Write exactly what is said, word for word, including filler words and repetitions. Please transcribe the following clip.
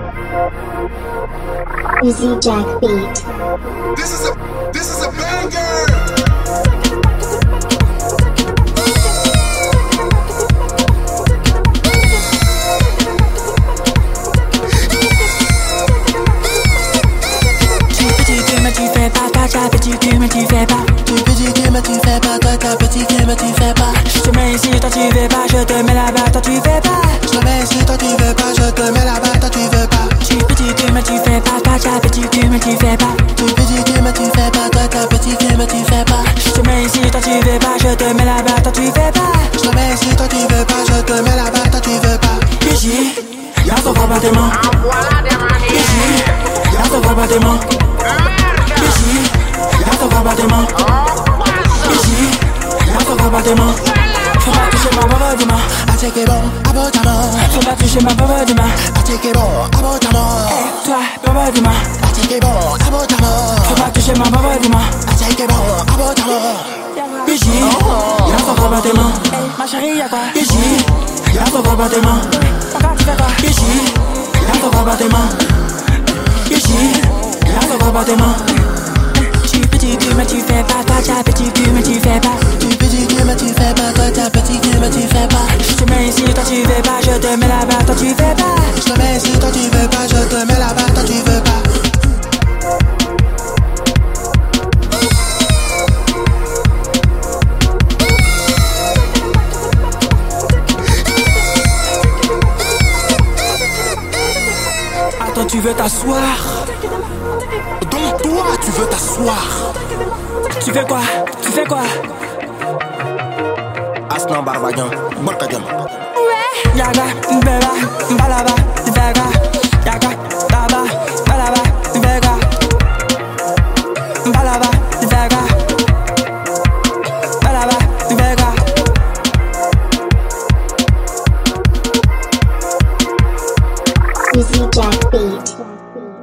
Easy Jack beat. This is a this is a banger. Tu fais pas, toi ta petite cul, mais tu fais pas. Tu petite cul, mais tu fais pas, toi ta petite cul, mais tu fais pas. Je te mets ici, toi tu veux pas, je te mets là-bas, toi tu veux pas. Je te mets ici, toi tu veux pas, je te mets là-bas, toi tu veux pas. Tu petite cul, mais tu fais pas, toi ta petite cul, mais tu fais pas. Tu petite cul, mais tu fais pas, toi ta petite cul, mais tu fais pas. Je te mets ici, toi tu veux pas, je te mets là-bas, toi tu veux pas. Je te mets ici, toi tu veux pas, je te mets là-bas, toi tu veux pas. Ici, y'a ton comportement. Ici, y'a ton comportement. Ici, y'a ton comportement. Ici, y'a ton comportement. Faut pas toucher ma pauvre de main. Ah c'est que bon, abonnement. Faut pas toucher ma pauvre de main. Ah c'est que bon, abonnement. Eh toi, pauvre de main. Ah c'est que bon, abonnement. Faut pas toucher ma pauvre de main. Ah c'est que bon, abonnement. Ici, y'a ton comportement. Ma chérie y'a quoi? Ici, y'a ton comportement. Encore tu fais quoi? Ici, y'a ton comportement. Ici, y'a ton comportement. Tu petit cul mais tu fais pas, toi t'as petit cul mais tu fais pas. Tu petit cul mais tu fais pas, toi t'as petit cul mais tu fais pas. Je te mets ici, toi tu veux pas, je te mets là-bas, toi tu fais pas. Je te mets ici, toi tu veux pas, je te mets là-bas, toi tu veux pas. Attends, tu veux t'asseoir? Donc toi, tu veux t'asseoir. Tu fais quoi? Tu fais quoi? Aslan Barbagan, Bolkagan. Ouais. Yaga, Mbeba, Mbalaba, Vega. Yaga, Baba, Balaba, Vega. Mbalaba, Vega. Balaba, Vega. Easy Jack beat.